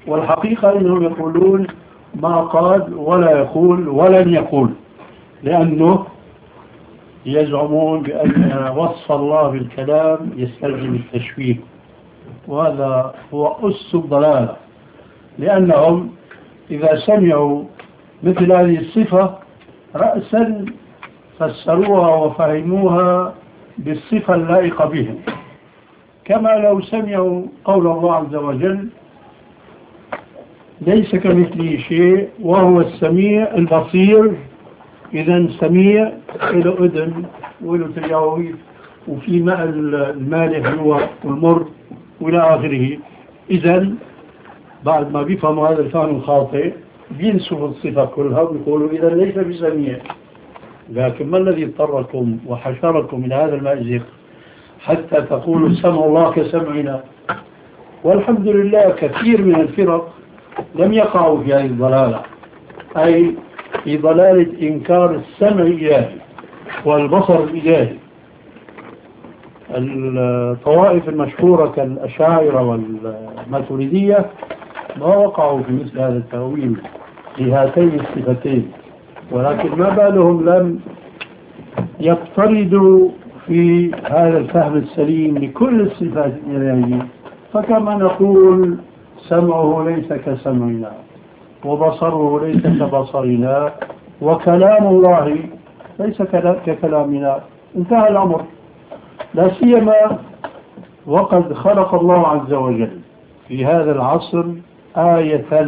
والحقيقة أنهم يقولون ما قال ولا يقول ولن يقول، لأنه يزعمون بأن وصف الله بالكلام يستلزم التشبيه، وهذا هو أس الضلالة، لأنهم إذا سمعوا مثل هذه الصفة رأسا فسروها وفهموها بالصفة اللائقة بهم، كما لو سمعوا قول الله عز وجل ليس كمثله شيء وهو السميع البصير. إذا سميع له أذن وله تجاويف وفي ماء المالح هو والمر وإلى آخره. إذا بعد ما بيفهموا هذا الفهم الخاطئ بينسوا الصفة كلها ويقولوا إذا ليس بسميع. لكن ما الذي اضطركم وحشركم إلى هذا المأزق حتى تقولوا سمع الله كسمعنا؟ والحمد لله كثير من الفرق لم يقعوا في هذه الضلالة، أي في ضلالة إنكار السمع الإلهي والبصر الإلهي. الطوائف المشهورة كالأشاعرة والماتريدية ما وقعوا في مثل هذا التأويل لهاتين الصفتين، ولكن ما بالهم لم يفترضوا في هذا الفهم السليم لكل الصفات الإلهية. فكما نقول سمعه ليس كسمعنا وبصره ليس كبصرنا وكلام الله ليس ككلامنا، انتهى الأمر. لا سيما وقد خلق الله عز وجل في هذا العصر آية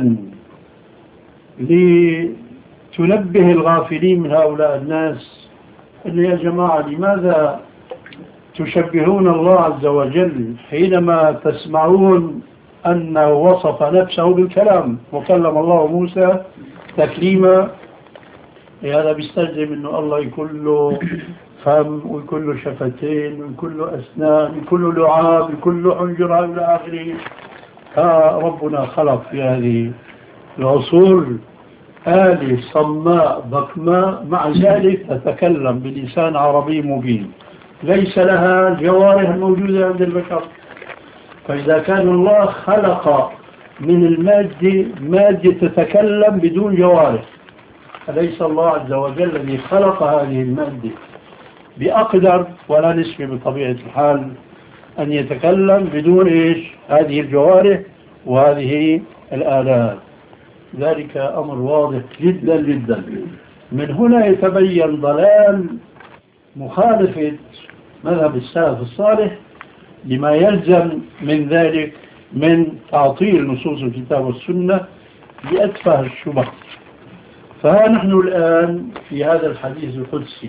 لتنبه الغافلين من هؤلاء الناس اللي يا جماعة لماذا تشبهون الله عز وجل حينما تسمعون أنه وصف نفسه بالكلام وكلم الله موسى تكليما؟ هذا بيستلزم أنه الله يكون له فم ويكون له شفتين ويكون له أسنان ويكون له لعاب ويكون له حنجرة إلى آخره. ربنا خلق في هذه العصور آلة صماء ضخماء مع ذلك تتكلم بلسان عربي مبين ليس لها الجوارح الموجودة عند البشر. فإذا كان الله خلق من المادة مادة تتكلم بدون جوارح، أليس الله عز وجل الذي خلق هذه المادة بأقدر ولا نسبة بطبيعة الحال أن يتكلم بدون هذه الجوارح وهذه الآلات؟ ذلك أمر واضح جدا جدا. من هنا يتبين ضلال مخالفة مذهب السلف الصالح لما يلزم من ذلك من تعطيل نصوص الكتاب والسنة بأتفه الشبه. فها نحن الآن في هذا الحديث القدسي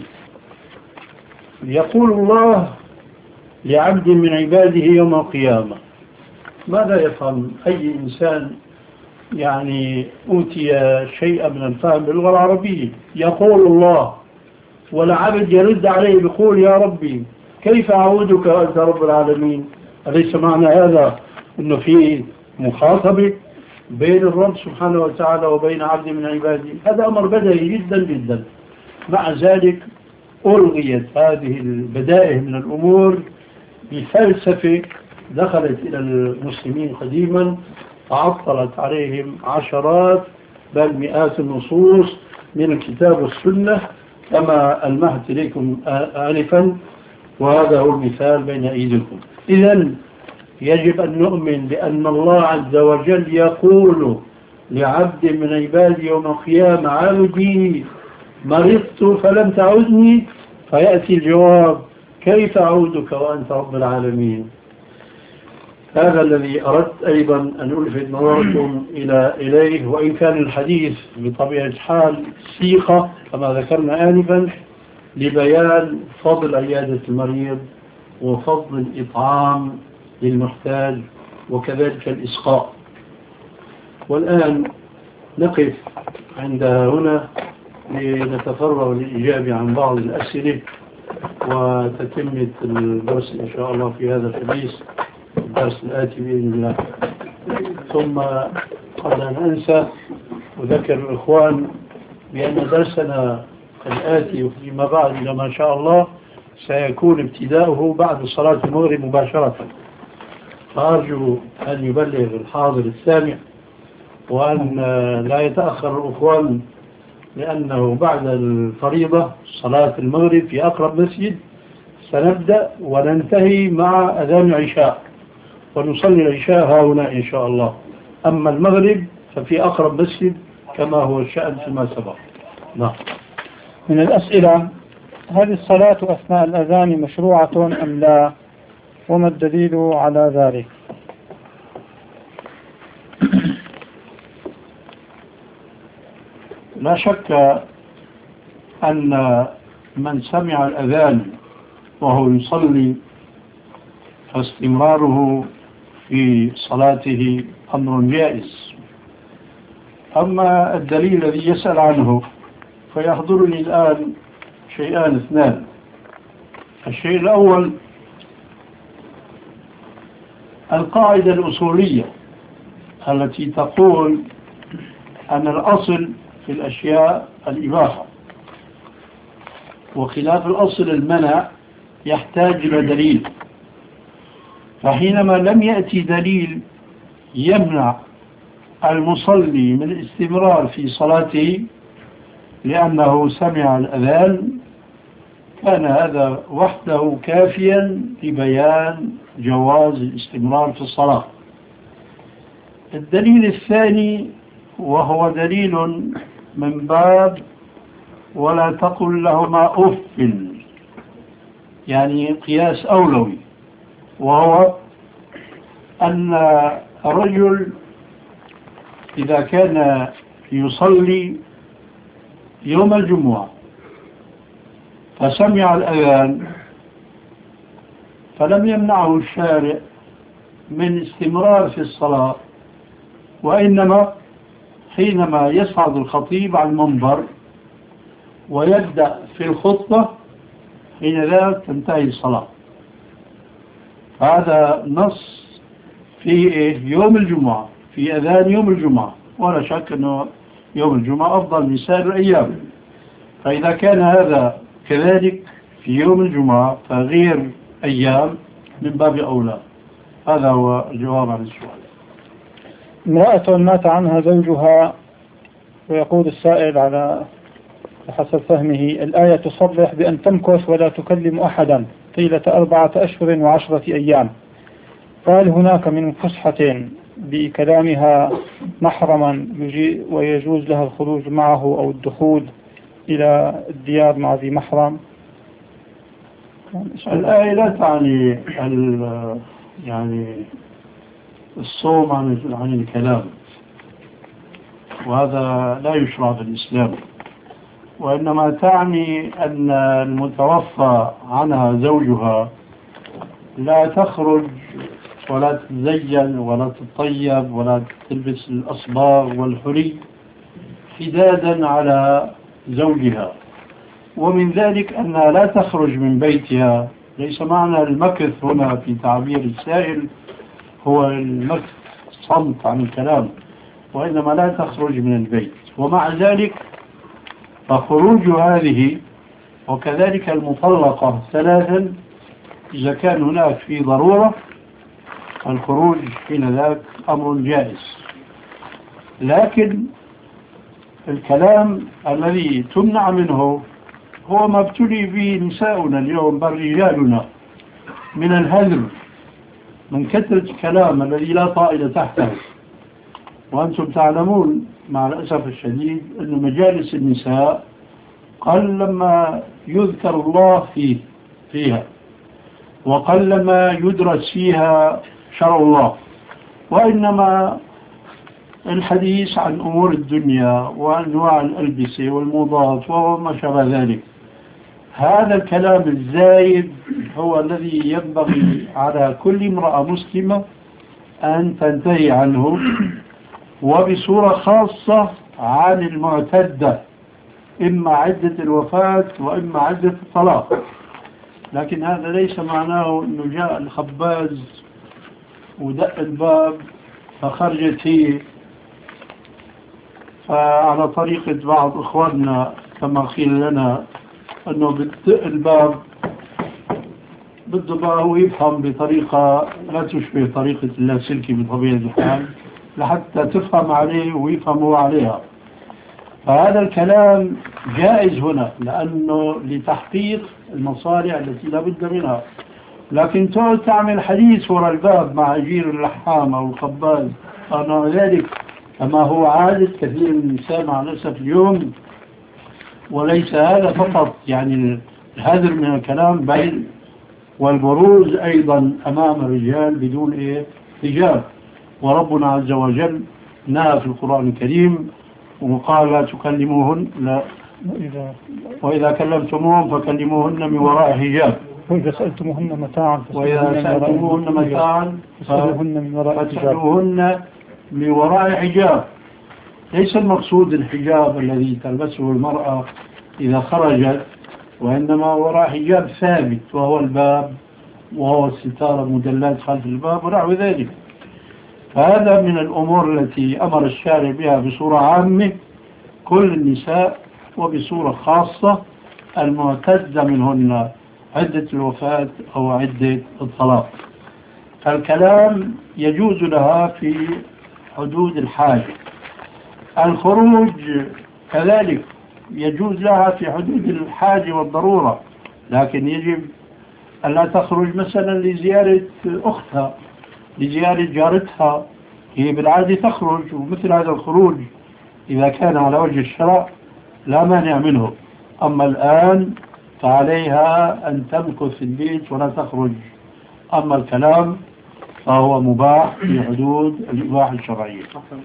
يقول الله لعبد من عباده يوم القيامة. ماذا يفهم أي إنسان يعني أوتي شيئا من الفهم باللغة العربية؟ يقول الله والعبد يرد عليه بيقول يا ربي كيف أعودك وأنت رب العالمين؟ أليس معنى هذا أنه في مخاطبة بين الرب سبحانه وتعالى وبين عبد من عباده؟ هذا أمر بديهي جدا جدا. مع ذلك ألغيت هذه البدائل من الأمور بفلسفة دخلت إلى المسلمين قديما تعطلت عليهم عشرات بل مئات النصوص من الكتاب والسنة كما ألمحت إليكم آنفا، وهذا هو المثال بين أيديكم. إذن يجب أن نؤمن بأن الله عز وجل يقول لعبد من عبادي يوم القيامة عبدي مرضت فلم تعودني، فيأتي الجواب كيف أعودك وأنت رب العالمين؟ هذا الذي أردت أيضا أن ألفت نظركم إليه، وإن كان الحديث بطبيعة الحال سيقة كما ذكرنا آنفا لبيان فضل عيادة المريض وفضل الإطعام للمحتاج وكذلك الإسقاء. والآن نقف عند هنا لنتفرغ للإجابة عن بعض الأسئلة وتتمة الدرس إن شاء الله في هذا الحديث الدرس الآتي بإذن الله. ثم قبل أن أنسى أذكر الإخوان بأن درسنا الآتي فيما بعد إلى ما شاء الله سيكون ابتداؤه بعد صلاة المغرب مباشرة، فأرجو أن يبلغ الحاضر السامع وأن لا يتأخر الأخوان، لأنه بعد الفريضة صلاة المغرب في أقرب مسجد سنبدأ وننتهي مع أذان العشاء، ونصلي العشاء هنا إن شاء الله. أما المغرب ففي أقرب مسجد كما هو الشأن فيما سبق. نعم. من الأسئلة: هل الصلاة أثناء الأذان مشروعة أم لا؟ وما الدليل على ذلك؟ لا شك أن من سمع الأذان وهو يصلي فاستمراره في صلاته أمر جائز. أما الدليل الذي يسأل عنه فيحضرني الآن شيئان اثنان. الشيء الأول القاعدة الأصولية التي تقول أن الأصل في الأشياء الإباحة، وخلاف الأصل المنع يحتاج إلى دليل. فحينما لم يأتي دليل يمنع المصلي من الاستمرار في صلاته لأنه سمع الأذان، كان هذا وحده كافيا لبيان جواز الاستمرار في الصلاة. الدليل الثاني وهو دليل من باب ولا تقل لهما أف، يعني قياس أولوي، وهو أن الرجل إذا كان يصلي يوم الجمعة فسمع الأذان فلم يمنعه الشارع من استمرار في الصلاة، وإنما حينما يصعد الخطيب على المنبر ويبدأ في الخطبة حين ذلك تنتهي الصلاة. هذا نص في يوم الجمعة، في أذان يوم الجمعة، ولا شك أنه يوم الجمعة أفضل من سائر الأيام. فإذا كان هذا كذلك في يوم الجمعة فغير أيام من باب أولى. هذا هو الجواب عن السؤال. امرأة مات عنها زوجها، ويقول السائل على حسب فهمه: الآية تصرح بأن تمكث ولا تكلم أحدا طيلة 4 أشهر و10 أيام، فهل هناك من فسحة بكلامها محرما ويجوز لها الخروج معه أو الدخول إلى الديار مع ذي محرم؟ الآية لا تعني يعني الصوم عن الكلام، وهذا لا يشرع في الإسلام، وإنما تعني أن المتوفى عنها زوجها لا تخرج ولا تتزين ولا تطيب ولا تلبس الأصباغ والحلي حدادا على زوجها. ومن ذلك أنها لا تخرج من بيتها. ليس معنى المكث هنا في تعبير السائل هو المكث صمت عن الكلام، وإنما لا تخرج من البيت. ومع ذلك فخروج هذه وكذلك المطلقة 3 إذا كان هناك في ضرورة الخروج حين ذاك أمر جائز. لكن الكلام الذي تمنع منه هو ما ابتلي به نساؤنا اليوم بل رجالنا من الهذر، من كثرة الكلام الذي لا طائل تحته. وأنتم تعلمون مع الأسف الشديد أن مجالس النساء قل لما يذكر الله فيها، وقل ما يدرس فيها شرع الله، وإنما الحديث عن أمور الدنيا وأنواع الألبسة والموضات وما شابه ذلك. هذا الكلام الزايد هو الذي ينبغي على كل امرأة مسلمة أن تنتهي عنه، وبصورة خاصة عن المعتدة، إما عدة الوفاة وإما عدة الطلاق. لكن هذا ليس معناه أنه جاء الخباز ودق الباب فخرجت هي. فعلى طريقة بعض إخواننا كما قيل لنا أنه بدق الباب بده بقى هو يفهم بطريقة لا تشبه طريقة اللاسلكي بطبيعة الحال، لحتى تفهم عليه ويفهموا عليها. فهذا الكلام جائز هنا لأنه لتحقيق المصالح التي لا بد منها. لكن تقعد تعمل حديث وراء الباب مع أجير اللحام أو الخباز أو نحو ذلك كما هو عادة كثير من النساء مع الأسف اليوم. وليس هذا فقط، يعني الهذر من الكلام بل والبروز أيضا أمام الرجال بدون حجاب. وربنا عز وجل نهى في القرآن الكريم وقال لا تكلموهن وإذا كلمتموهن فكلموهن من وراء حجاب وإذا سألتموهن متاعا فاسألوهن من وراء حجاب. ليس المقصود الحجاب الذي تلبسه المرأة إذا خرجت، وإنما وراء حجاب ثابت وهو الباب وهو الستارة المدلات خلف الباب ونحو ذلك. فهذا من الأمور التي أمر الشارع بها بصورة عامة كل النساء، وبصورة خاصة المعتدة منهن عدة الوفاة أو عدة الطلاق. فالكلام يجوز لها في حدود الحاجة. الخروج كذلك يجوز لها في حدود الحاجة والضرورة، لكن يجب أن لا تخرج مثلا لزيارة أختها، لزيارة جارتها، هي بالعادة تخرج. ومثل هذا الخروج إذا كان على وجه الشرع لا مانع منه. أما الآن فعليها أن تمكث في البيت ولا تخرج. أما الكلام فهو مباح في حدود الإباحة الشرعية.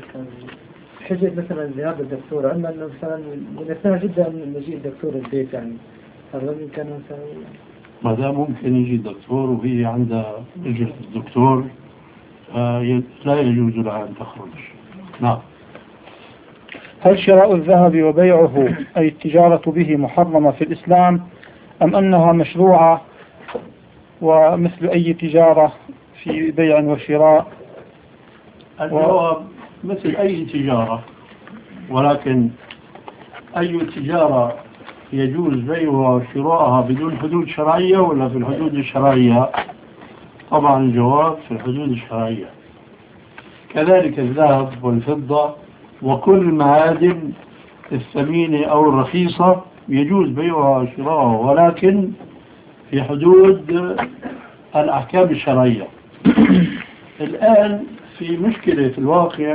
حجة مثلا ذهاب الدكتور، أما مثلا من السهل جدا أن يجي الدكتور البيت، يعني هل ممكن مثلا؟ ما دام ممكن يجي الدكتور وهي عندها إجازة الدكتور لا يجوز لها أن تخرج. نعم. هل شراء الذهب وبيعه أي التجارة به محرمة في الإسلام أم أنها مشروعة ومثل أي تجارة في بيع وشراء؟ الجواب مثل أي تجارة، ولكن أي تجارة يجوز بيعها وشراءها بدون حدود شرعية ولا في الحدود الشرعية؟ طبعا الجواب في الحدود الشرعية. كذلك الذهب والفضة وكل المعادن الثمينة أو الرخيصة يجوز بيعها وشراءها، ولكن في حدود الأحكام الشرعية. الآن في مشكلة في الواقع،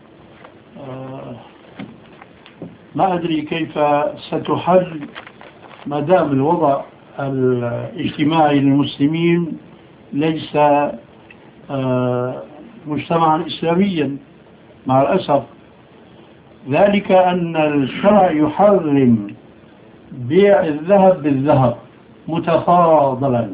ما أدري كيف ستحل ما دام الوضع الاجتماعي للمسلمين ليس مجتمعا إسلاميا مع الأسف. ذلك أن الشرع يحرم بيع الذهب بالذهب متفاضلا،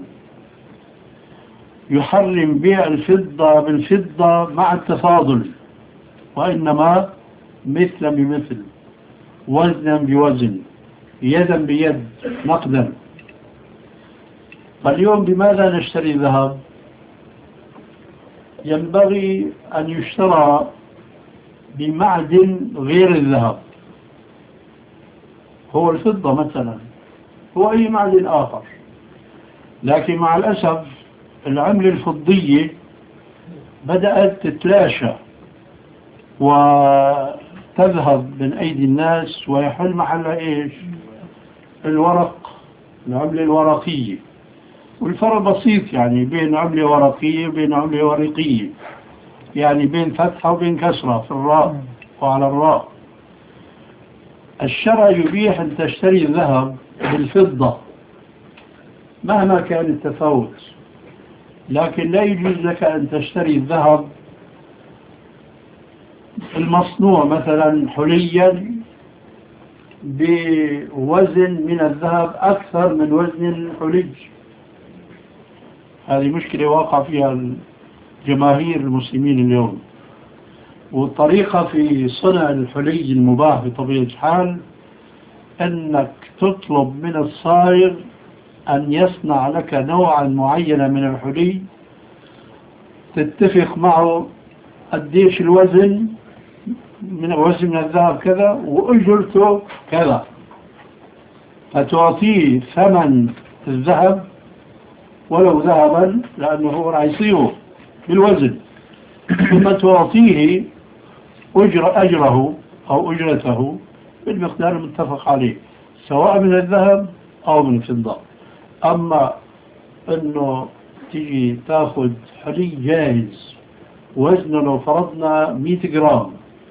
يحرم بيع الفضة بالفضة مع التفاضل، وإنما مثلا بمثل، وزنا بوزن، يدا بيد، نقدا. فاليوم بماذا نشتري الذهب؟ ينبغي أن يشترى بمعدن غير الذهب، هو الفضة مثلا، هو أي معدن آخر. لكن مع الأسف العملة الفضية بدأت تتلاشى وتذهب من أيدي الناس، ويحل محلها إيش؟ الورق، العملة الورقية. والفرق بسيط يعني بين عملة ورقية وبين عملة ورقية، يعني بين فتحة وبين كسرة في الراء وعلى الراء. الشرع يبيح أن تشتري الذهب بالفضة مهما كان التفاوت، لكن لا يجوز لك أن تشتري الذهب المصنوع مثلا حليا بوزن من الذهب أكثر من وزن الحلي. هذه مشكلة واقع فيها جماهير المسلمين اليوم. والطريقة في صنع الحلي المباح بطبيعة الحال أنك تطلب من الصائغ أن يصنع لك نوعا معينا من الحلي، تتفق معه قديش الوزن، من وزن الذهب كذا وأجرته كذا، فتعطيه ثمن الذهب ولو ذهبا لأنه هو راح يصيره بالوزن، ثم تعطيه أجره أو أجرته بالمقدار المتفق عليه، سواء من الذهب أو من الفضة. أما أنه تيجي تأخذ حلي جاهز وزنه لو فرضنا 100 جرام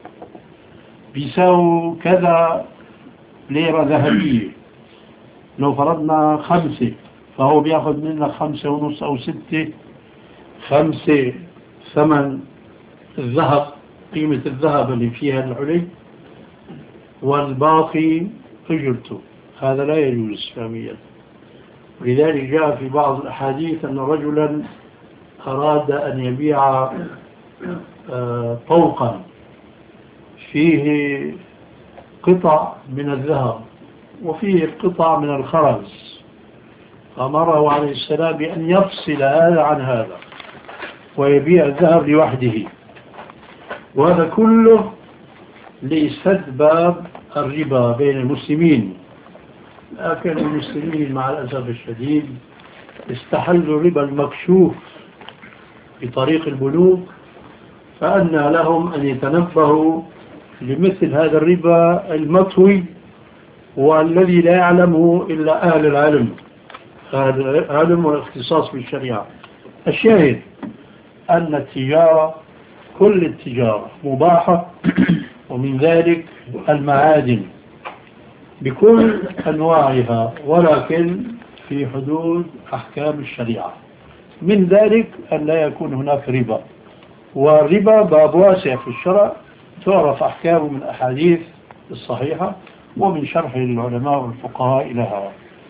بيساوي كذا ليرة ذهبية، لو فرضنا 5 فهو بياخذ منك 5.5 أو 6، 5 ثمن الذهب، قيمة الذهب اللي فيها الحلي، والباقي أجرته. هذا لا يجوز إسلاميا. ولذلك جاء في بعض الأحاديث أن رجلا أراد أن يبيع طوقا فيه قطع من الذهب وفيه قطع من الخرز، أمره عليه السلام بأن يفصل هذا عن هذا ويبيع الذهب لوحده. وهذا كله لسد باب الربا بين المسلمين. لكن المسلمين مع الأسف الشديد استحلوا الربا المكشوف بطريق البنوك، فأن لهم أن يتنبهوا لمثل هذا الربا المطوي والذي لا يعلمه إلا أهل العلم، أهل العلم والاختصاص بالشريعة. الشاهد أن التجارة، كل التجارة مباحة، ومن ذلك المعادن بكل أنواعها، ولكن في حدود أحكام الشريعة. من ذلك أن لا يكون هناك ربا، والربا باب واسع في الشرع، تعرف أحكامه من الأحاديث الصحيحة ومن شرح العلماء والفقهاء لها.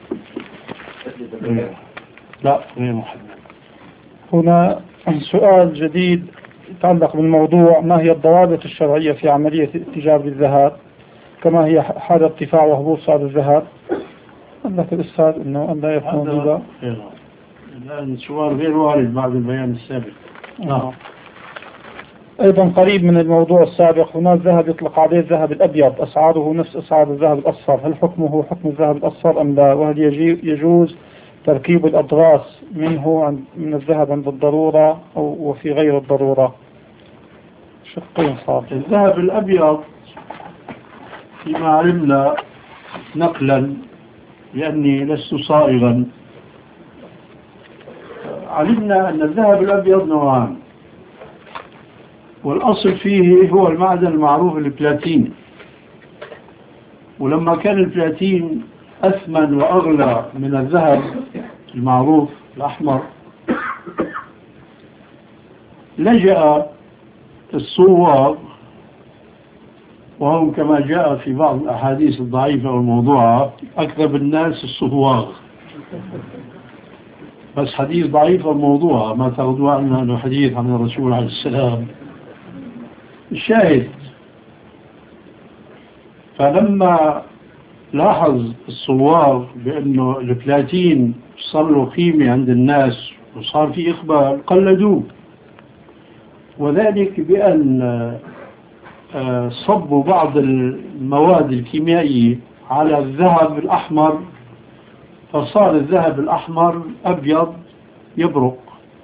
لا غير محدد. هنا سؤال جديد يتعلق بالموضوع: ما هي الضوابط الشرعية في عملية الاتجار بالذهب؟ كما هي حال ارتفاع وهبوط سعر الذهب؟ قال الأستاذ أنه أن لا يكون ربا. الآن سؤال غير وارد بعد البيان السابق. نعم. أيضا قريب من الموضوع السابق، هناك ذهب يطلق عليه الذهب الأبيض، أسعاره نفس أسعار الذهب الأصفر، هل حكمه حكم الذهب الأصفر أم لا؟ وهل يجوز تركيب الأضغاث منه من الذهب عند الضرورة أو وفي غير الضرورة؟ شقين صار. الذهب الأبيض فيما علمنا نقلا، لأني لست صائغا، علمنا أن الذهب الأبيض نوعان، والأصل فيه هو المعدن المعروف البلاتين. ولما كان البلاتين أثمن وأغلى من الذهب المعروف الأحمر، لجأ الصواغ، وهم كما جاء في بعض الأحاديث الضعيفة والموضوعة أكذب الناس الصواغ، بس حديث ضعيف وموضوع ما تغدو عنه حديث عن الرسول عليه السلام. الشاهد، فلما لاحظ الصواغ بأنه البلاتين صار له قيمة عند الناس وصار في إقبال، قلدوه، وذلك بأن صبوا بعض المواد الكيميائية على الذهب الأحمر، فصار الذهب الأحمر أبيض يبرق،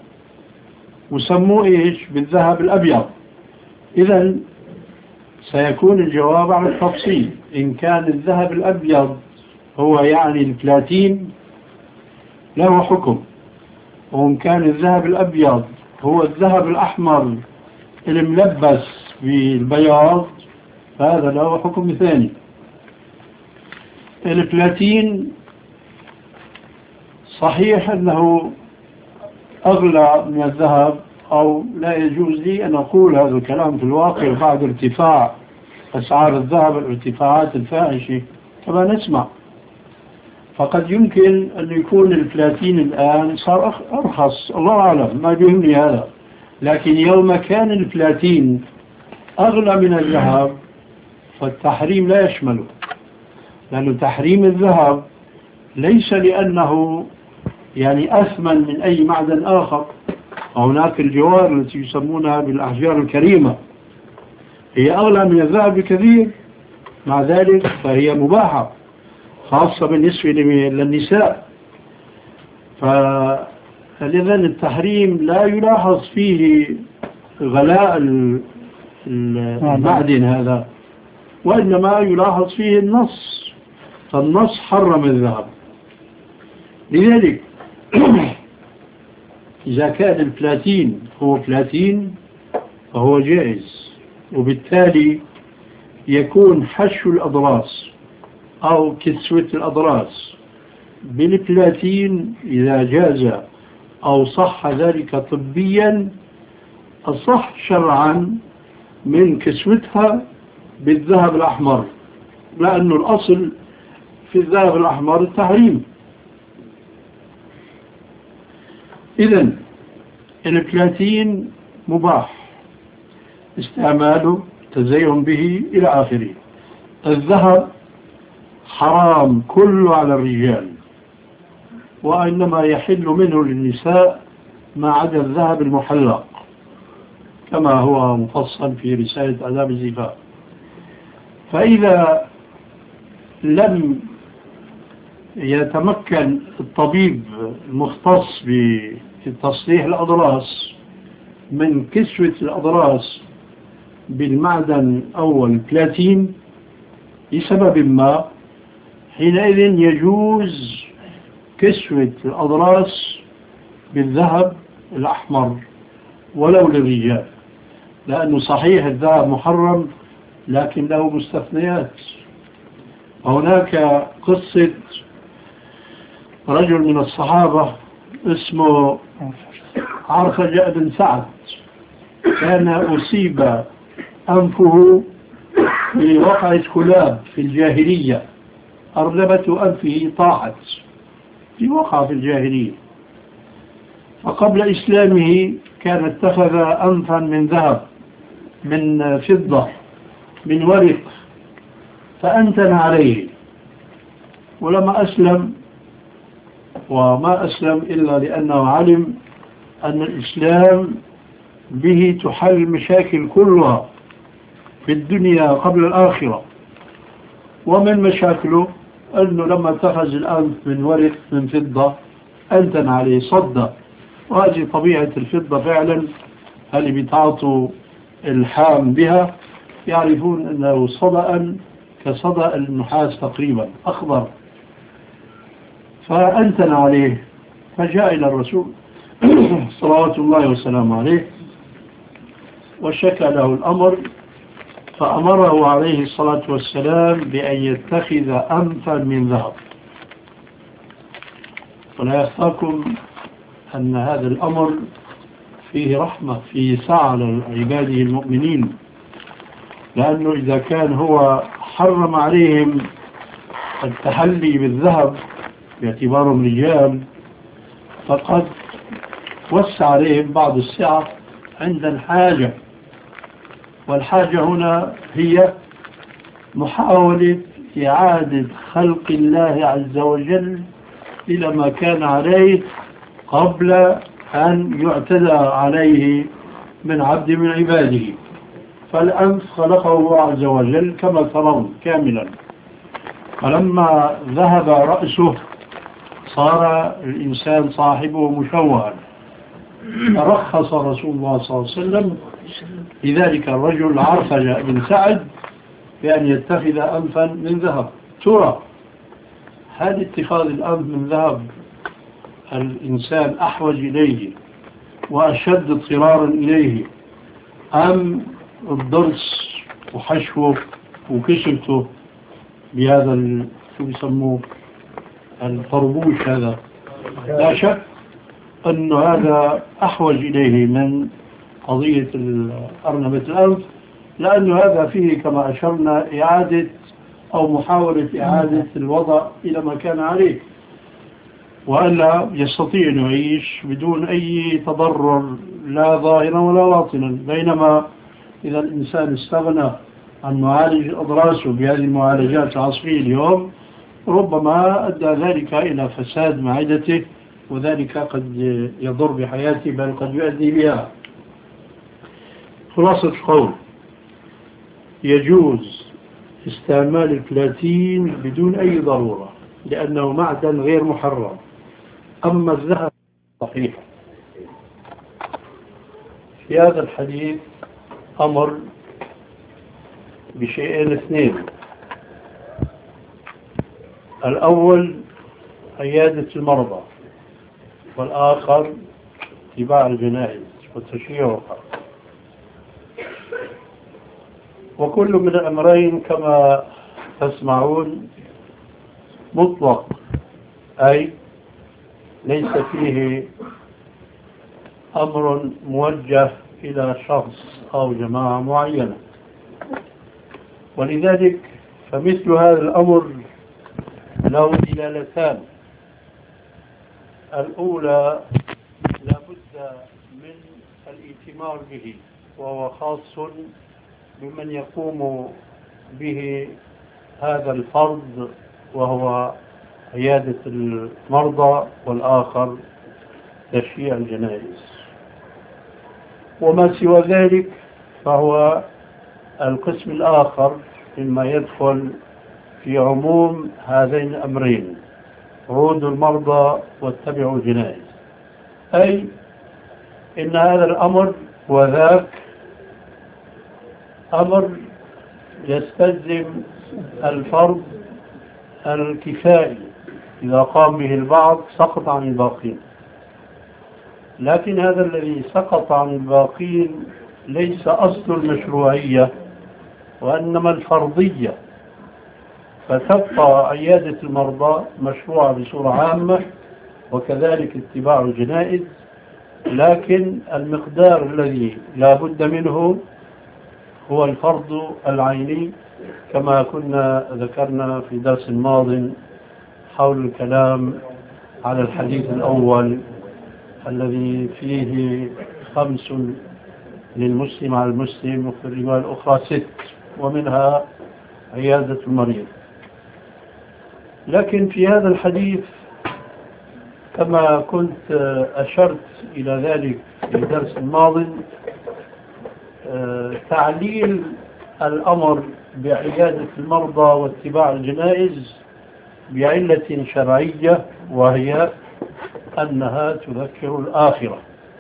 وسموه إيش؟ بالذهب الأبيض. إذن سيكون الجواب على التفصيل. إن كان الذهب الأبيض هو يعني البلاتين له حكم، وإن كان الذهب الأبيض هو الذهب الأحمر الملبس بالبياض فهذا له حكم ثاني. البلاتين صحيح أنه أغلى من الذهب، أو لا يجوز لي أن أقول هذا الكلام في الواقع بعد ارتفاع أسعار الذهب، الارتفاعات الفاحشة كما نسمع، فقد يمكن أن يكون البلاتين الآن صار أرخص، الله أعلم، ما بيهمني هذا. لكن يوم كان البلاتين أغلى من الذهب فالتحريم لا يشمله، لأن تحريم الذهب ليس لأنه يعني أثمن من أي معدن آخر. هناك الجوار التي يسمونها بالأحجار الكريمة هي أغلى من الذهب بكثير، مع ذلك فهي مباحة خاصة بالنسبة للنساء. فلذا التحريم لا يلاحظ فيه غلاء المعدن هذا، وإنما يلاحظ فيه النص، فالنص حرم الذهب. لذلك إذا كان البلاتين هو بلاتين فهو جائز، وبالتالي يكون حشو الأضراس أو كسوة الأضراس بالبلاتين إذا جاز أو صح ذلك طبيا أصح شرعا من كسوتها بالذهب الأحمر، لأنه الأصل في الذهب الأحمر التحريم. إذن البلاتين مباح استعماله، تزين به إلى آخره. الذهب حرام كله على الرجال، وإنما يحل منه للنساء ما عدا الذهب المحلق كما هو مفصل في رسالة آداب الزفاف. فإذا لم يتمكن الطبيب المختص بتصليح الأضراس من كسوة الأضراس بالمعدن أو البلاتين لسبب ما، حينئذ يجوز كسوة الأضراس بالذهب الأحمر ولو للرجال، لأنه صحيح الذهب محرم لكن له مستثنيات. هناك قصة رجل من الصحابة اسمه عرفجة بن سعد، كان أصيب أنفه بوقعة كلاب في الجاهلية، أرنبة أنفه طاحت في وقعة في الجاهلية، فقبل إسلامه كان اتخذ أنفا من ذهب من فضة من ورق فأنتن عليه، ولما أسلم، وما أسلم إلا لأنه علم أن الإسلام به تحل المشاكل كلها في الدنيا قبل الآخرة، ومن مشاكله أنه لما اتخذ الأنف من ورق من فضة أنتن عليه صدى، وهذه طبيعة الفضة فعلا. اللي بيتعاطوا الحام بها يعرفون أنه صدأ كصدأ النحاس تقريبا أخضر، فأنتن عليه، فجاء إلى الرسول صلوات الله وسلامه عليه وشكى له الأمر، فأمره عليه الصلاة والسلام بأن يتخذ أنفا من ذهب. ولا يخفاكم أن هذا الأمر فيه رحمة، فيه سعة لعباده المؤمنين، لأنه إذا كان هو حرم عليهم التحلي بالذهب باعتبارهم رجال، فقد وسع عليهم بعض السعة عند الحاجة، والحاجة هنا هي محاولة إعادة خلق الله عز وجل إلى ما كان عليه قبل أن يعتدى عليه من عبد من عباده. فالأنف خلقه الله عز وجل كما ترون كاملا، فلما ذهب رأسه صار الإنسان صاحبه مشوها، فرخص رسول الله صلى الله عليه وسلم لذلك الرجل عرفجة بن سعد بأن يتخذ أنفا من ذهب. ترى هل اتخاذ الأنف من ذهب الإنسان أحوج إليه وأشد اضطرارا إليه، أم الضرس وحشوه وكشفته بهذا شو بيسموه الطربوش هذا؟ لا شك أن هذا أحوج إليه من قضية أرنبة الأنف، لأن هذا فيه كما أشرنا إعادة أو محاولة إعادة الوضع إلى ما كان عليه، وألا يستطيع أن يعيش بدون أي تضرر لا ظاهرا ولا باطنا. بينما إذا الإنسان استغنى عن معالج أضراسه بهذه المعالجات العصرية اليوم، ربما أدى ذلك إلى فساد معدته، وذلك قد يضر بحياته بل قد يؤدي بها. خلاصة القول: يجوز استعمال البلاتين بدون أي ضرورة لأنه معدن غير محرم. أما الذهب صحيح. في هذا الحديث أمر بشيئين اثنين. الأول عيادة المرضى، والآخر اتباع الجنائز وتشييعها. وكل من الأمرين كما تسمعون مطلق، أي ليس فيه أمر موجه إلى شخص أو جماعة معينة. ولذلك فمثل هذا الأمر له دلالتان. الأولى لا بد من الائتمار به، وهو خاص بمن يقوم به هذا الفرض، وهو عيادة المرضى، والآخر تشييع الجنائز. وما سوى ذلك فهو القسم الآخر مما يدخل في عموم هذين الأمرين: عودوا المرضى واتبعوا الجنائز. أي إن هذا الأمر وذاك أمر يستلزم الفرض الكفائي، إذا قام به البعض سقط عن الباقين. لكن هذا الذي سقط عن الباقين ليس أصل المشروعية، وإنما الفرضية. فتبقى عيادة المرضى مشروعة بصورة عامة، وكذلك اتباع الجنائز، لكن المقدار الذي لا بد منه هو الفرض العيني، كما كنا ذكرنا في درس ماض حول الكلام على الحديث الأول الذي فيه 5 للمسلم على المسلم، وفي الرواية الأخرى 6، ومنها عيادة المريض. لكن في هذا الحديث كما كنت أشرت إلى ذلك في الدرس الماضي، تعليل الأمر بعيادة المرضى واتباع الجنائز بعلة شرعية، وهي أنها تذكر الآخرة.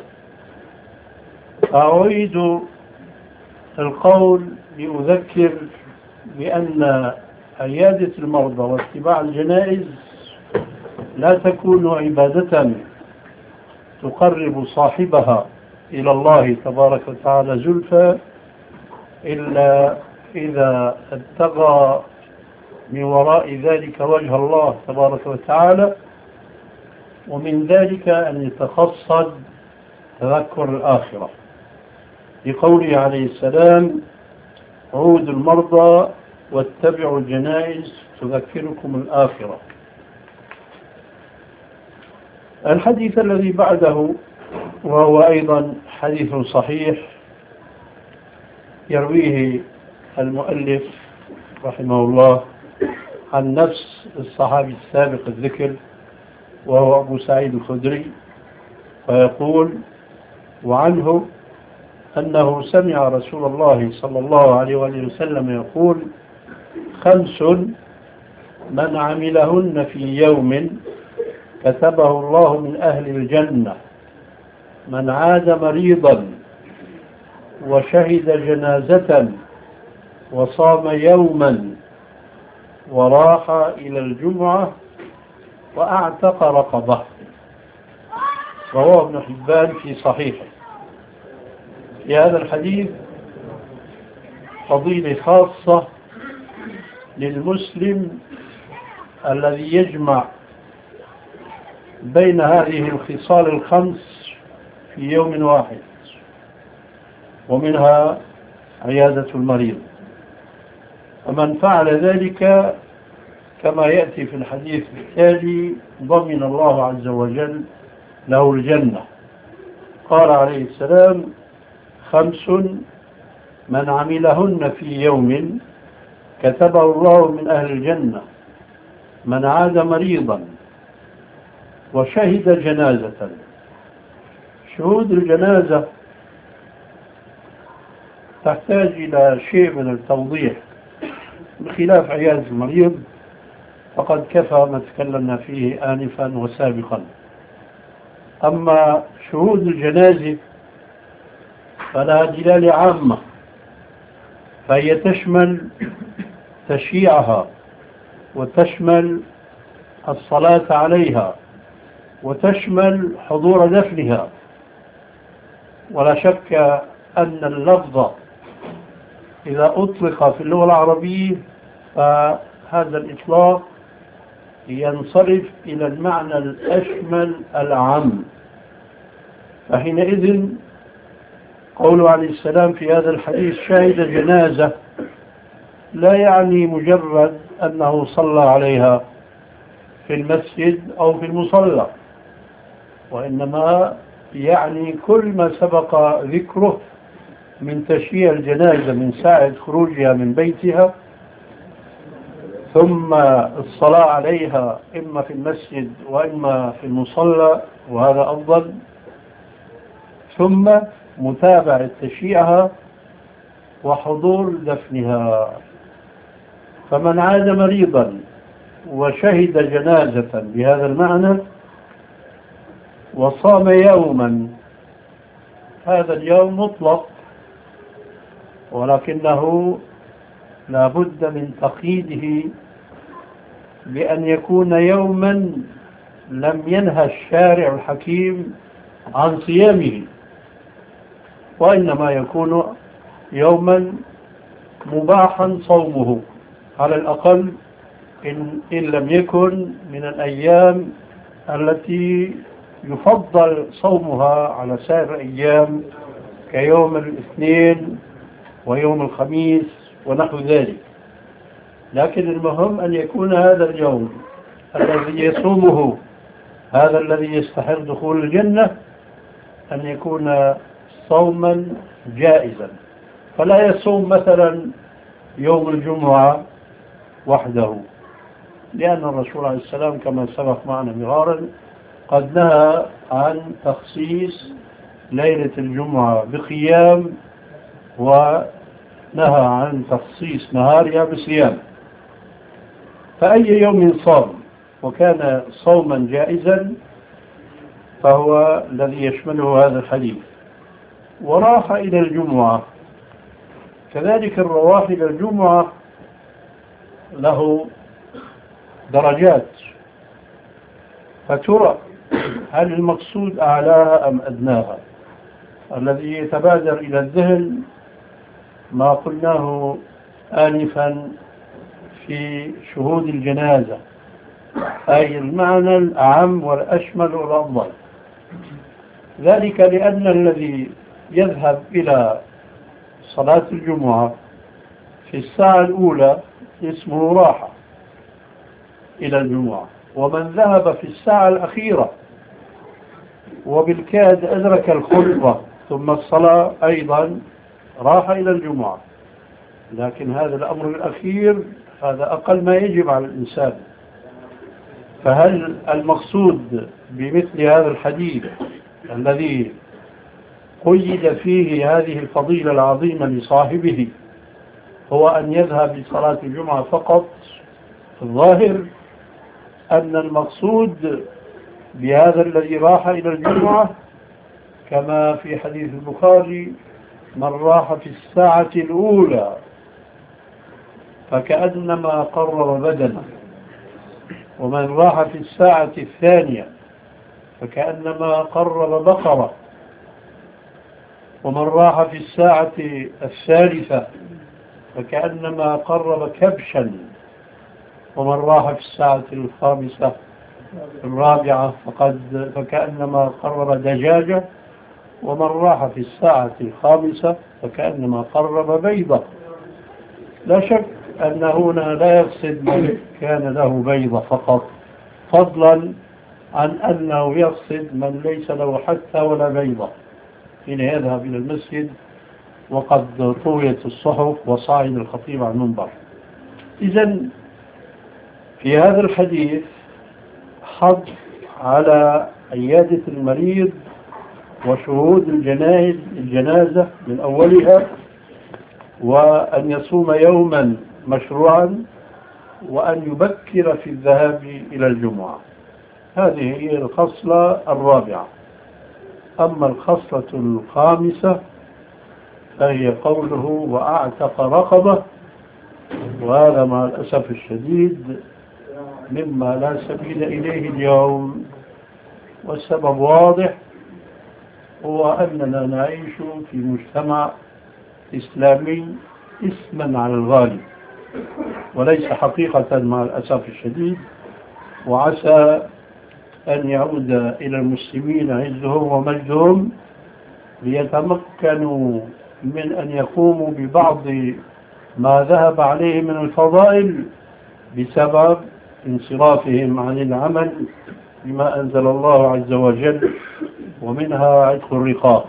أعيد القول لأذكر بأن عيادة المرضى واتباع الجنائز لا تكون عبادة تقرب صاحبها إلى الله تبارك وتعالى زلفى إلا إذا ابتغى من وراء ذلك وجه الله تبارك وتعالى، ومن ذلك أن يتخصص تذكر الآخرة، لقوله عليه السلام: عودوا المرضى واتبعوا الجنائز تذكركم الآخرة. الحديث الذي بعده وهو أيضا حديث صحيح يرويه المؤلف رحمه الله عن نفس الصحابي السابق الذكر، وهو أبو سعيد الخدري، فيقول: وعنه أنه سمع رسول الله صلى الله عليه وآله وسلم يقول: 5 من عملهن في يوم كتبه الله من أهل الجنة: من عاد مريضا، وشهد جنازة، وصام يوما، وراح إلى الجمعة، وأعتق رقبة. رواه ابن حبان في صحيحه. في هذا الحديث فضيلة خاصة للمسلم الذي يجمع بين هذه الخصال 5 في يوم واحد، ومنها عيادة المريض. ومن فعل ذلك كما يأتي في الحديث التالي ضمن الله عز وجل له الجنة. قال عليه السلام: 5 من عملهن في يوم كتبه الله من أهل الجنة: من عاد مريضا، وشهد جنازة. شهود الجنازة تحتاج إلى شيء من التوضيح، بخلاف عيادة المريض فقد كفى ما تكلمنا فيه آنفا وسابقا. أما شهود الجنازة فلها دلالة عامة، فهي تشمل تشييعها، وتشمل الصلاة عليها، وتشمل حضور دفنها. ولا شك أن اللفظ إذا أطلق في اللغة العربية فهذا الإطلاق ينصرف إلى المعنى الأشمل العام. فحينئذ قوله عليه السلام في هذا الحديث شهد جنازة لا يعني مجرد أنه صلى عليها في المسجد أو في المصلى، وإنما يعني كل ما سبق ذكره من تشييع الجنازة من ساعة خروجها من بيتها، ثم الصلاة عليها إما في المسجد وإما في المصلى وهذا أفضل، ثم متابعة تشييعها وحضور دفنها. فمن عاد مريضا وشهد جنازة بهذا المعنى وصام يوما، هذا اليوم مطلق، ولكنه لا بد من تقييده بأن يكون يوما لم ينهى الشارع الحكيم عن صيامه، وإنما يكون يوما مباحا صومه على الأقل إن لم يكن من الأيام التي يفضل صومها على سائر الأيام كيوم الاثنين ويوم الخميس ونحو ذلك. لكن المهم أن يكون هذا اليوم الذي يصومه هذا الذي يستحق دخول الجنة أن يكون صوما جائزا، فلا يصوم مثلا يوم الجمعة وحده، لأن الرسول عليه السلام كما سبق معنا مرارا قد نهى عن تخصيص ليلة الجمعة بقيام، ونهى عن تخصيص نهارها بصيام. فأي يوم صام وكان صوما جائزا فهو الذي يشمله هذا الحديث. وراح إلى الجمعة كذلك، الرواح إلى الجمعة له درجات، فترى هل المقصود أعلاها أم أدناها. الذي يتبادر إلى الذهن ما قلناه آنفا في شهود الجنازة، أي المعنى الأعم والأشمل والأفضل، ذلك لأن الذي يذهب إلى صلاة الجمعة في الساعة الأولى اسمه راحة إلى الجمعة، ومن ذهب في الساعة الأخيرة وبالكاد أدرك الخطبة ثم الصلاة أيضا راح إلى الجمعة. لكن هذا الأمر الأخير هذا أقل ما يجب على الإنسان. فهل المقصود بمثل هذا الحديث الذي قيد فيه هذه الفضيلة العظيمة لصاحبه هو أن يذهب لصلاة الجمعة فقط؟ الظاهر أن المقصود بهذا الذي راح إلى الجمعة كما في حديث البخاري من راح في الساعة الأولى فكأنما قرب بدنه، ومن راح في الساعة الثانية فكأنما قرب بقرة، ومن راح في الساعة الثالثة فكأنما قرب كبشا، ومن راح في الساعة الخامسة الرابعة فكأنما قرب دجاجة، ومن راح في الساعة الخامسة فكأنما قرب بيضة. لا شك أن هنا لا يقصد من كان له بيضة فقط، فضلا عن أنه يقصد من ليس له حتى ولا بيضة حين يذهب إلى المسجد وقد طويت الصحف وصعد الخطيب على المنبر. إذن في هذا الحديث حض على عيادة المريض وشهود الجنازة من أولها، وأن يصوم يوما مشروعا، وأن يبكر في الذهاب إلى الجمعة. هذه هي الخصلة الرابعة. أما الخصلة الخامسة فهي قوله وأعتق رقبة، وهذا مع الأسف الشديد مما لا سبيل إليه اليوم. والسبب واضح، هو أننا نعيش في مجتمع إسلامي اسما على الغالب وليس حقيقة مع الأسف الشديد. وعسى أن يعود إلى المسلمين عزهم ومجدهم ليتمكنوا من أن يقوموا ببعض ما ذهب عليه من الفضائل بسبب انصرافهم عن العمل بما أنزل الله عز وجل، ومنها عتق الرقاب.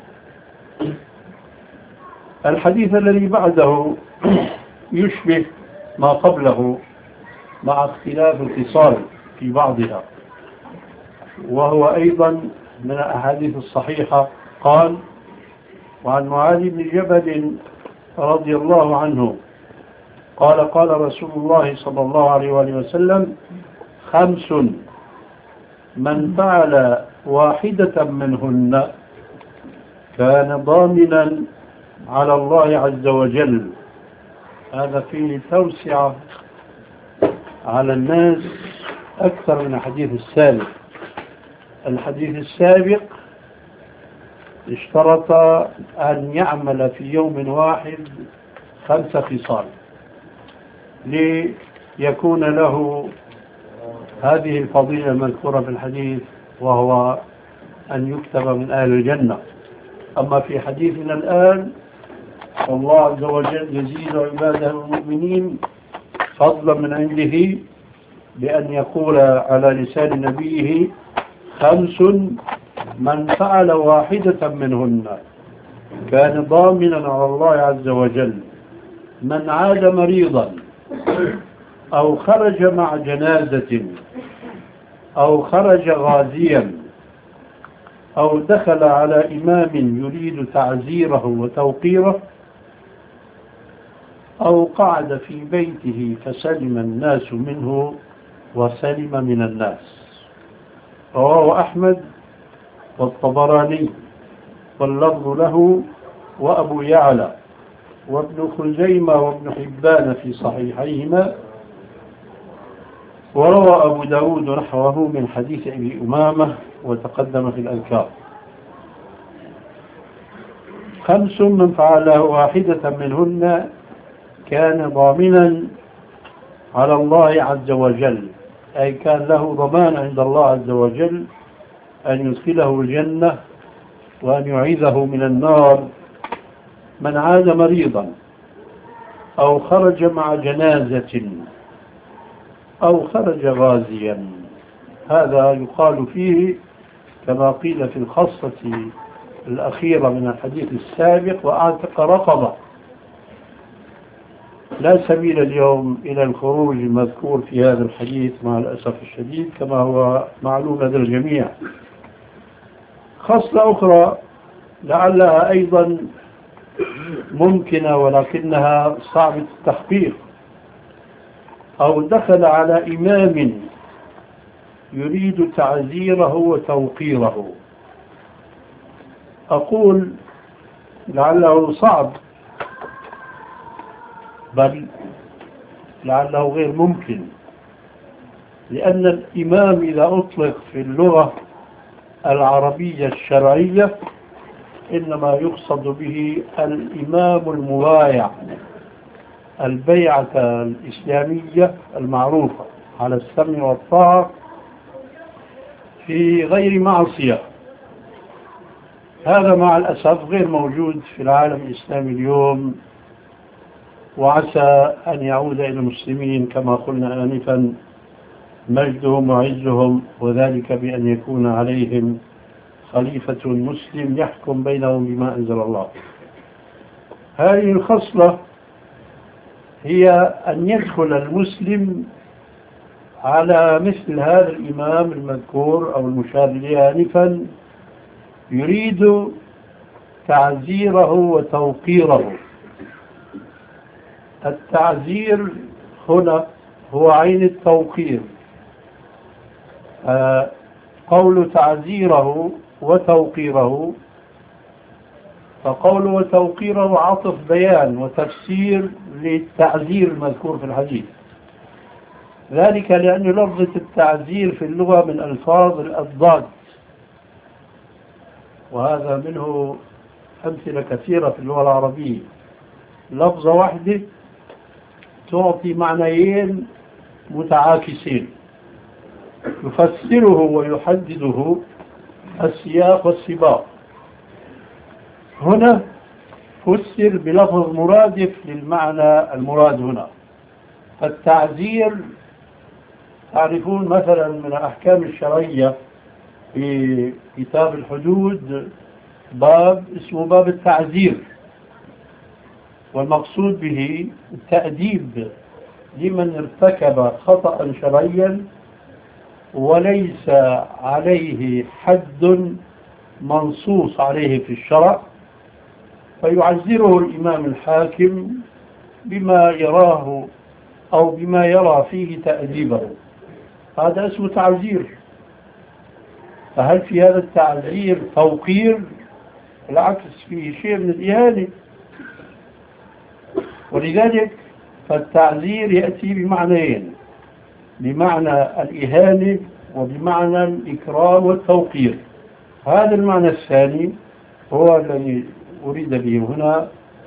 الحديث الذي بعده يشبه ما قبله مع اختلاف اتصال في بعضها، وهو أيضا من الأحاديث الصحيحة. قال: وعن معاذ بن جبل رضي الله عنه قال: قال رسول الله صلى الله عليه وآله وسلم: 5 من فعل واحدة منهن كان ضامنا على الله عز وجل. هذا فيه توسعة على الناس أكثر من الحديث السابق. الحديث السابق اشترط أن يعمل في يوم واحد 5 خصال ليكون له هذه الفضيلة المذكورة في الحديث، وهو أن يكتب من أهل الجنة. أما في حديثنا الآن الله عز وجل يزيد عباده المؤمنين فضلا من عنده بأن يقول على لسان نبيه: 5 من فعل واحدة منهن كان ضامنا على الله عز وجل. من عاد مريضا، أو خرج مع جنازة، أو خرج غازيا، أو دخل على إمام يريد تعزيره وتوقيره، أو قعد في بيته فسلم الناس منه وسلم من الناس. رواه أحمد والطبراني واللفظ له وأبو يعلى وابن خزيمة وابن حبان في صحيحيهما. وروى أبو داود نحوه من حديث أبي أمامة وتقدم في الأذكار. 5 من فعل واحدة منهن كان ضامنا على الله عز وجل، أي كان له ضمان عند الله عز وجل أن يدخله الجنة وأن يعيذه من النار. من عاد مريضا، أو خرج مع جنازة، أو خرج غازيا، هذا يقال فيه كما قيل في الخاصة الأخيرة من الحديث السابق: وأعتق رقبة. لا سبيل اليوم إلى الخروج المذكور في هذا الحديث مع الأسف الشديد كما هو معلوم لدى الجميع. خاصة أخرى لعلها أيضا ممكنة ولكنها صعب التحقيق: أو دخل على إمام يريد تعزيره وتوقيره. أقول لعله صعب، بل لعله غير ممكن، لأن الإمام إذا أطلق في اللغة العربية الشرعية إنما يقصد به الإمام المبايع، البيعة الإسلامية المعروفة على السمع والطاعة في غير معصية. هذا مع الأسف غير موجود في العالم الإسلامي اليوم، وعسى أن يعود إلى المسلمين كما قلنا آنفا مجدهم وعزهم، وذلك بأن يكون عليهم خليفة مسلم يحكم بينهم بما أنزل الله. هذه الخصلة هي أن يدخل المسلم على مثل هذا الإمام المذكور أو المشار إليه آنفا يريد تعزيره وتوقيره. التعزير هنا هو عين التوقير. قول تعزيره وتوقيره فقوله وتوقيره عطف بيان وتفسير للتعزير المذكور في الحديث، ذلك لأن لفظة التعزير في اللغة من ألفاظ الأضداد، وهذا منه أمثلة كثيرة في اللغة العربية. لفظة واحدة تعطي معنيين متعاكسين يفسره ويحدده السياق والسباق. هنا فسر بلفظ مرادف للمعنى المراد هنا. فالتعزير تعرفون مثلا من الأحكام الشرعية في كتاب الحدود باب اسمه باب التعزير، والمقصود به التأديب لمن ارتكب خطأ شرعيا وليس عليه حد منصوص عليه في الشرع، فيعزره الإمام الحاكم بما يراه أو بما يرى فيه تأديبه. هذا اسمه تعزير. فهل في هذا التعزير توقير؟ بالعكس، فيه شيء من الإهانة. ولذلك فالتعزير يأتي بمعنيين، بمعنى الإهانة وبمعنى الإكرام والتوقير. هذا المعنى الثاني هو الذي أريد به هنا،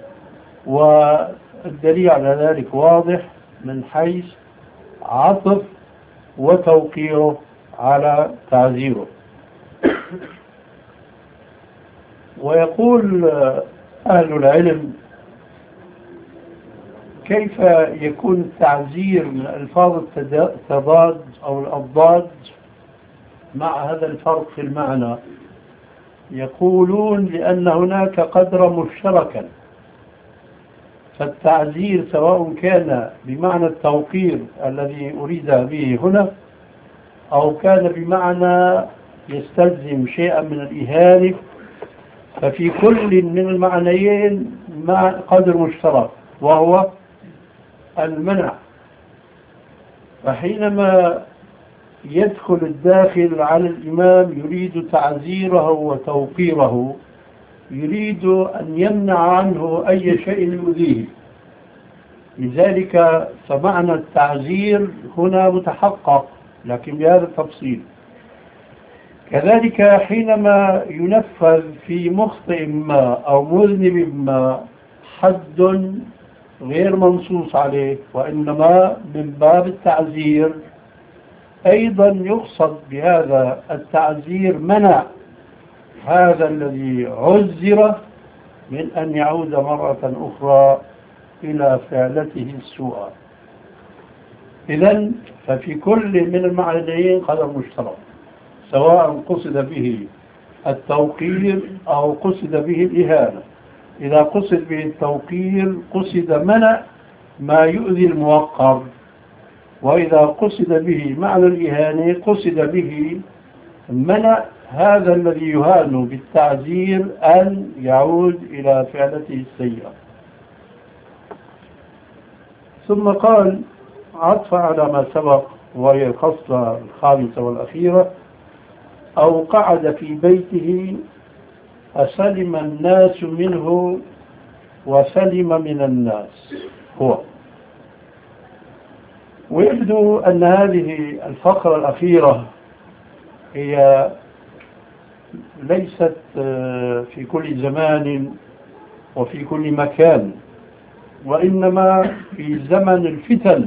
والدليل على ذلك واضح من حيث عطف وتوقيره على تعزيره. ويقول أهل العلم كيف يكون التعزير من ألفاظ التضاد أو الأضداد مع هذا الفرق في المعنى؟ يقولون لأن هناك قدرا مشتركا، فالتعزير سواء كان بمعنى التوقير الذي أريد به هنا أو كان بمعنى يستلزم شيئا من الإهانة، ففي كل من المعنيين قدر مشترك وهو المنع. فحينما يدخل الداخل على الإمام يريد تعزيره وتوقيره، يريد أن يمنع عنه أي شيء يؤذيه، لذلك فمعنى التعزير هنا متحقق، لكن بهذا التفصيل. كذلك حينما ينفذ في مخطئ ما أو مذنب ما حد غير منصوص عليه وإنما من باب التعزير، أيضا يقصد بهذا التعزير منع هذا الذي عزر من أن يعود مرة أخرى إلى فعلته السوء. إذن ففي كل من المعنيين قدر مشترك، سواء قصد به التوقير أو قصد به الإهانة. إذا قصد به التوقير قصد منع ما يؤذي الموقر، وإذا قصد به معنى الإهانة قصد به منع هذا الذي يهان بالتعزير أن يعود إلى فعلته السيئة. ثم قال عطف على ما سبق، وهي الخصلة الخامسة والأخيرة: أو قعد في بيته فسلم الناس منه وسلم من الناس هو. ويبدو أن هذه الفقرة الأخيرة هي ليست في كل زمان وفي كل مكان، وإنما في زمن الفتن،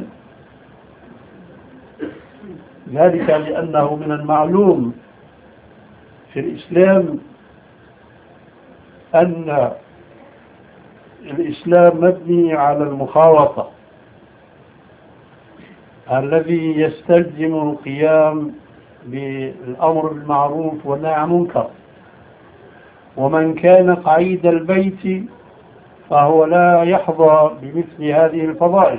ذلك لأنه من المعلوم في الإسلام أن الإسلام مبني على المخاوطة الذي يستلزم القيام بالأمر بالمعروف والنهي عن المنكر. ومن كان قعيد البيت فهو لا يحظى بمثل هذه الفضائل،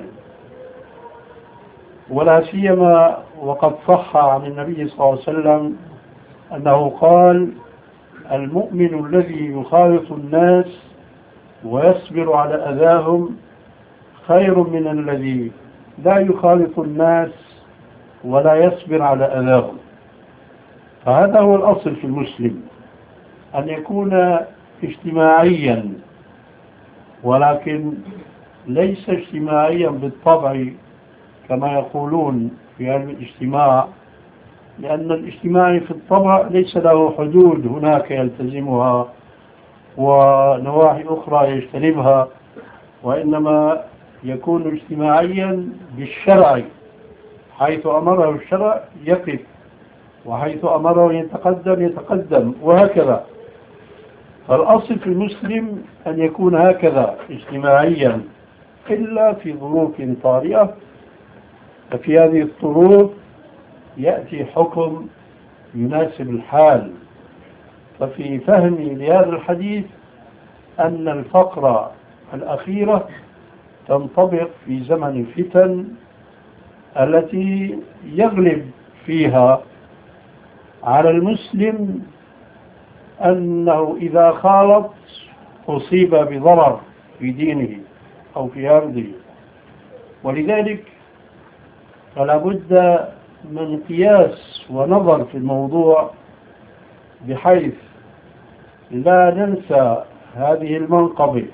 ولا سيما وقد صح عن النبي صلى الله عليه وسلم أنه قال: المؤمن الذي يخالط الناس ويصبر على أذاهم خير من الذي لا يخالط الناس ولا يصبر على أذاهم. فهذا هو الأصل في المسلم، أن يكون اجتماعيا، ولكن ليس اجتماعيا بالطبع كما يقولون في علم الاجتماع، لأن الاجتماع في الطبع ليس له حدود هناك يلتزمها ونواحي أخرى يجتنبها، وإنما يكون اجتماعيا بالشرع، حيث أمره الشرع يقف، وحيث أمره يتقدم يتقدم، وهكذا. فالأصل في المسلم أن يكون هكذا اجتماعيا، إلا في ظروف طارئة، ففي هذه الظروف يأتي حكم يناسب الحال. ففي فهمي لهذا الحديث أن الفقرة الأخيرة تنطبق في زمن الفتن التي يغلب فيها على المسلم أنه إذا خالط أصيب بضرر في دينه أو في عرضه، ولذلك فلا بد من قياس ونظر في الموضوع، بحيث لا ننسى هذه المنقبة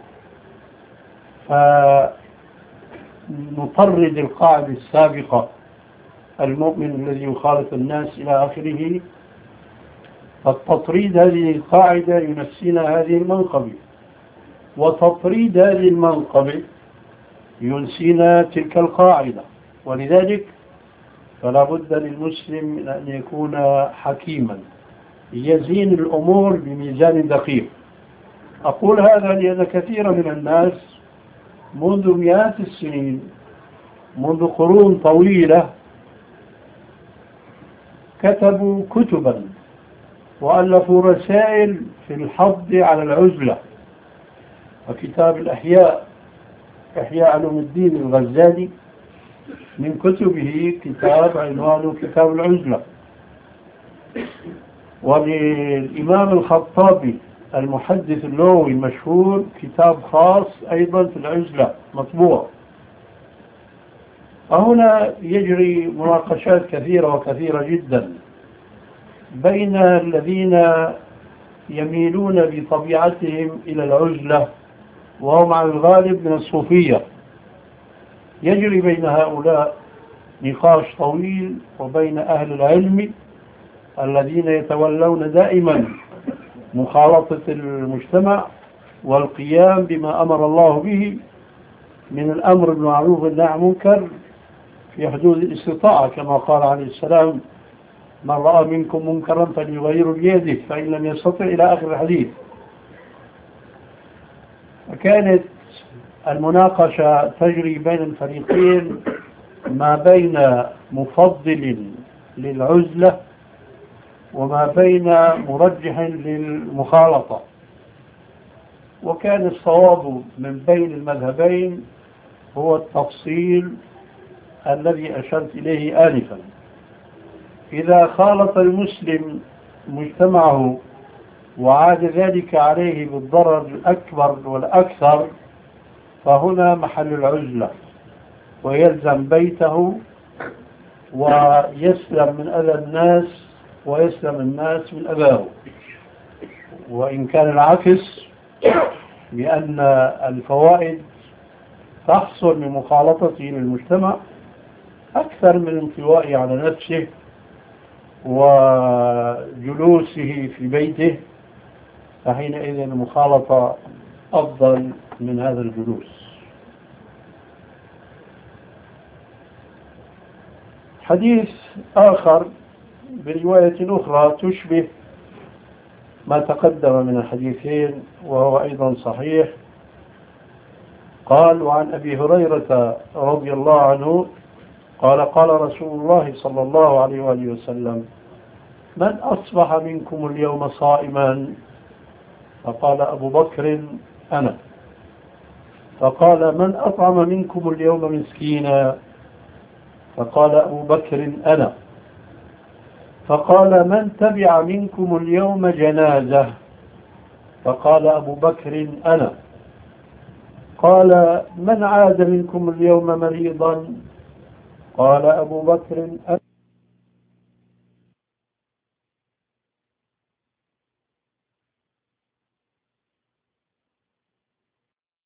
فنطرد القاعدة السابقة: المؤمن الذي يخالط الناس إلى آخره. فالتطريد هذه القاعدة ينسينا هذه المنقبة، وتطريد هذه المنقبة ينسينا تلك القاعدة. ولذلك فلا بد للمسلم من أن يكون حكيما يزين الأمور بميزان دقيق. أقول هذا لأن كثيرا من الناس منذ مئات السنين، منذ قرون طويلة، كتبوا كتبا وألفوا رسائل في الحض على العزلة. وكتاب الأحياء، إحياء علوم الدين الغزالي، من كتبه كتاب عنوانه كتاب العزلة. وللإمام الخطابي المحدث اللغوي المشهور كتاب خاص أيضا في العزلة مطبوع. فهنا يجري مناقشات كثيرة وكثيرة جدا بين الذين يميلون بطبيعتهم إلى العزلة، وهم على الغالب من الصوفية. يجري بين هؤلاء نقاش طويل، وبين أهل العلم الذين يتولون دائما مخالطة المجتمع والقيام بما أمر الله به من الأمر بالمعروف والنهي عن المنكر في حدود الاستطاعة، كما قال عليه السلام: من رأى منكم منكرا فليغيره بيده فإن لم يستطع، إلى آخر الحديث. فكانت المناقشة تجري بين الفريقين ما بين مفضل للعزلة وما بين مرجح للمخالطة. وكان الصواب من بين المذهبين هو التفصيل الذي أشرت إليه آنفا. إذا خالط المسلم مجتمعه وعاد ذلك عليه بالضرر الأكبر والأكثر، فهنا محل العزلة، ويلزم بيته ويسلم من أذى الناس ويسلم الناس من أذاه. وإن كان العكس، بأن الفوائد تحصل من مخالطته للمجتمع أكثر من انطوائه على نفسه وجلوسه في بيته، فحينئذ المخالطة أفضل من هذا الجلوس. حديث آخر برواية أخرى تشبه ما تقدم من الحديثين، وهو أيضا صحيح. قال: وعن أبي هريرة رضي الله عنه قال: قال رسول الله صلى الله عليه وآله وسلم: من أصبح منكم اليوم صائما؟ فقال أبو بكر: أنا. فقال: من أطعم منكم اليوم مسكينا؟ فقال أبو بكر: أنا. فقال: من تبع منكم اليوم جنازة؟ فقال أبو بكر: أنا. قال: من عاد منكم اليوم مريضا؟ قال أبو بكر: أنا.